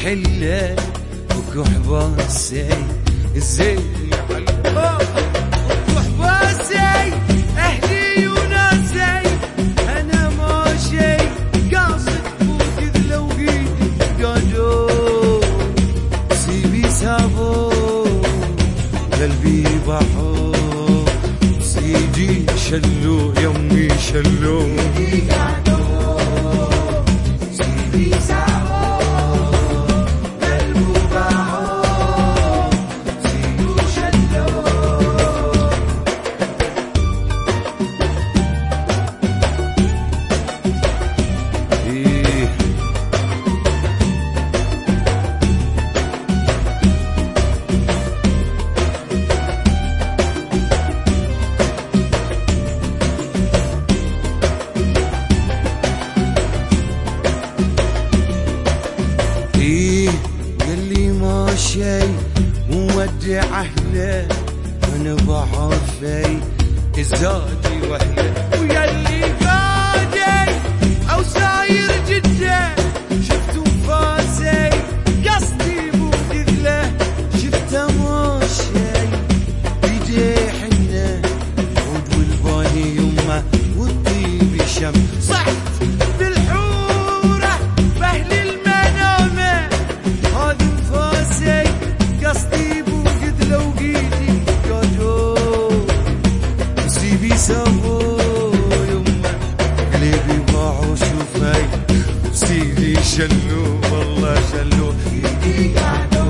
حلة وكحباسي الزين وكحباسي أهلي وناسي أنا ماشي قاصد فوق ذلو قيدي قادو سيبي سابو قلبي بحور سيدي شلو يمي شلو يلي ماشي مودع أهله أنا بعرفي الزادي وأهله ويلي قادي أو ساير جدة شفتو فاسي قصدي مو كذله شفته ماشي بيدي حنة عود والباني يمه والطيب شم صح سابو يمه قلبي باعو شوفي سيدي شلو والله شلو ايدي قعدو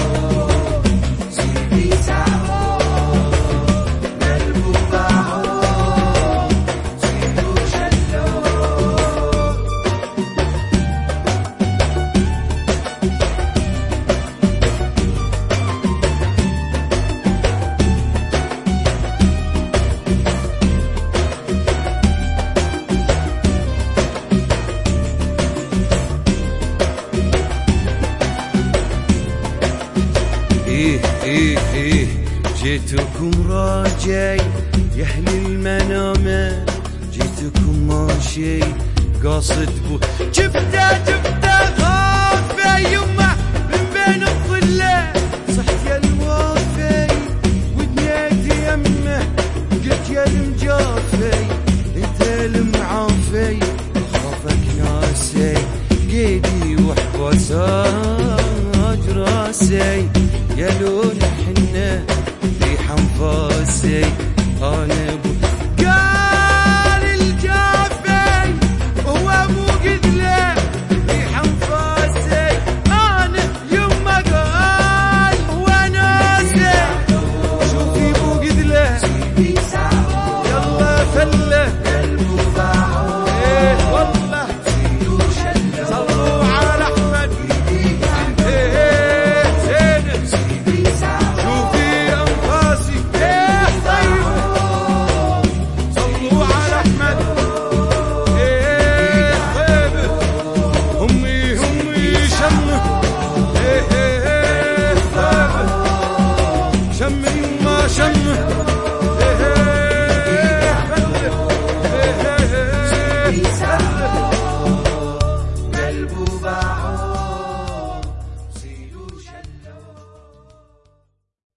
سيدي سابو قلبو باعو سيدو شلو إيه جيتكم راجي يا أهل المنامة جيتكم ماشي قاصد بو جبته خافي يمه من بين الظلة صحت يا الوافي ودنيت يمه قلت يا المجافي انت المعافي خافك ناسي قيدي وحباسات راسي يا لون حنة في حنفاسي أنا